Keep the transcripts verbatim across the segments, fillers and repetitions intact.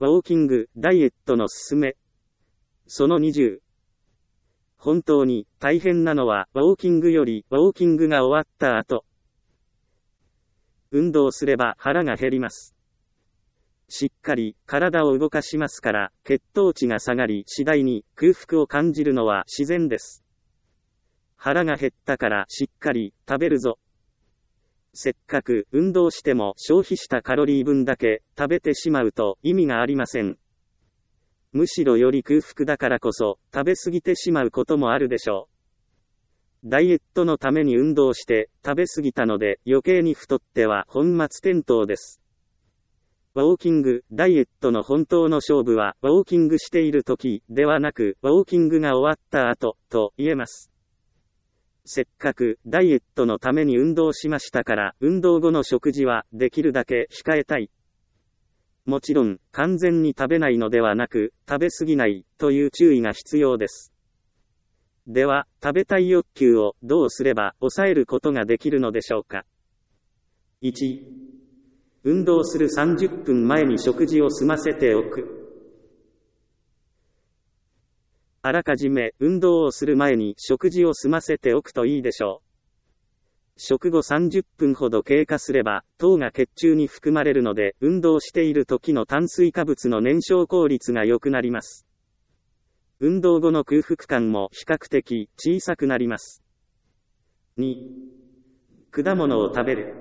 ウォーキング、ダイエットのすすめ。そのにじゅう。本当に大変なのはウォーキングよりウォーキングが終わった後。運動すれば腹が減ります。しっかり体を動かしますから血糖値が下がり次第に空腹を感じるのは自然です。腹が減ったからしっかり食べるぞ。せっかく運動しても消費したカロリー分だけ食べてしまうと意味がありません。むしろより空腹だからこそ食べ過ぎてしまうこともあるでしょう。ダイエットのために運動して食べ過ぎたので余計に太っては本末転倒です。ウォーキング、ダイエットの本当の勝負はウォーキングしている時ではなくウォーキングが終わった後と言えます。せっかくダイエットのために運動しましたから運動後の食事はできるだけ控えたい。もちろん完全に食べないのではなく食べ過ぎないという注意が必要です。では食べたい欲求をどうすれば抑えることができるのでしょうか。いち、運動するさんじゅっぷんまえに食事を済ませておく。あらかじめ運動をする前に食事を済ませておくといいでしょう。食後さんじゅっぷんほど経過すれば糖が血中に含まれるので運動している時の炭水化物の燃焼効率が良くなります。運動後の空腹感も比較的小さくなります。に、果物を食べる。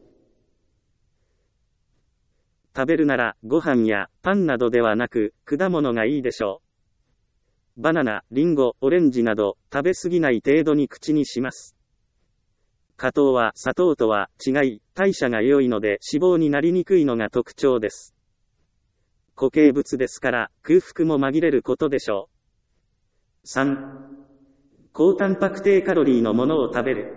食べるならご飯やパンなどではなく果物がいいでしょう。バナナ、リンゴ、オレンジなど食べ過ぎない程度に口にします。果糖は砂糖とは違い、代謝が良いので脂肪になりにくいのが特徴です。固形物ですから空腹も紛れることでしょう。さん、高タンパク低カロリーのものを食べる。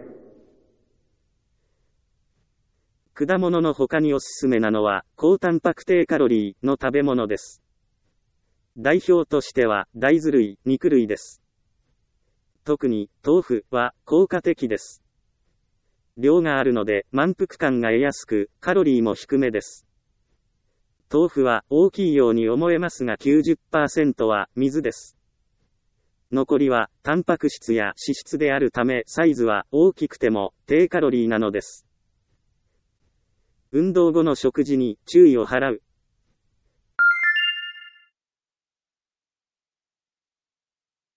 果物の他におすすめなのは高タンパク低カロリーの食べ物です。代表としては大豆類、肉類です。特に豆腐は効果的です。量があるので満腹感が得やすくカロリーも低めです。豆腐は大きいように思えますが きゅうじゅっパーセント は水です。残りはタンパク質や脂質であるためサイズは大きくても低カロリーなのです。運動後の食事に注意を払う。